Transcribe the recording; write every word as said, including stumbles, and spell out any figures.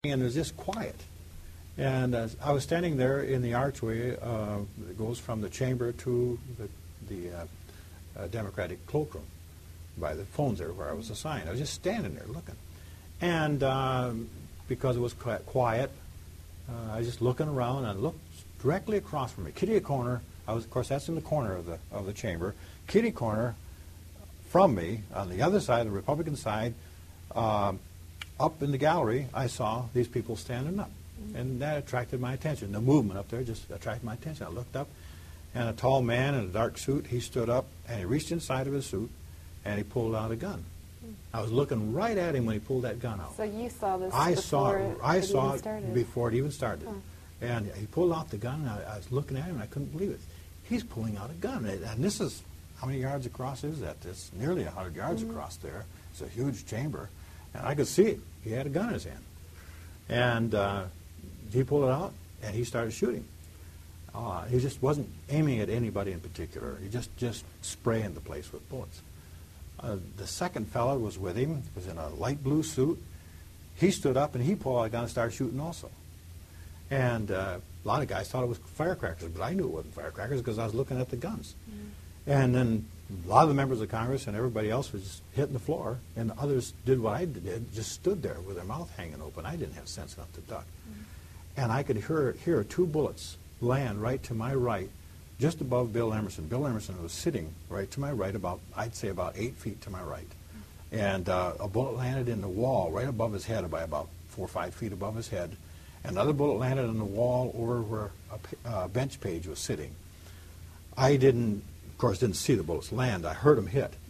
and it was just quiet. And uh, I was standing there in the archway uh, that goes from the chamber to the, the uh, uh, Democratic cloakroom by the phones there where I was assigned. I was just standing there looking. And um, because it was qui- quiet, uh, I was just looking around, and I looked directly across from me. Kitty corner, I was, of course, that's in the corner of the, of the chamber. Kitty corner from me, on the other side, the Republican side, um, up in the gallery, I saw these people standing up. And that attracted my attention. The movement up there just attracted my attention. I looked up, and a tall man in a dark suit, he stood up, and he reached inside of his suit, and he pulled out a gun. I was looking right at him when he pulled that gun out. So you saw this I before saw it, it, I it saw even it started? before it even started. Huh. And he pulled out the gun, and I, I was looking at him, and I couldn't believe it. He's pulling out a gun. And, and this is, how many yards across is that? It's nearly one hundred yards mm-hmm. across there. It's a huge chamber. And I could see it. He had a gun in his hand. And uh, he pulled it out, and he started shooting. Uh, he just wasn't aiming at anybody in particular. He just, just spraying the place with bullets. Uh, the second fellow was with him, was in a light blue suit. He stood up, and he pulled out a gun and started shooting also. And uh, a lot of guys thought it was firecrackers, but I knew it wasn't firecrackers because I was looking at the guns. Mm-hmm. And then a lot of the members of Congress and everybody else was just hitting the floor, and others did what I did, just stood there with their mouth hanging open. I didn't have sense enough to duck. Mm-hmm. And I could hear, hear two bullets land right to my right, just above Bill Emerson. Bill Emerson was sitting right to my right, about, I'd say about eight feet to my right. Mm-hmm. And uh, a bullet landed in the wall right above his head, by about four or five feet above his head. Another bullet landed on the wall over where a uh, bench page was sitting. I didn't, of course, didn't see the bullets land. I heard them hit.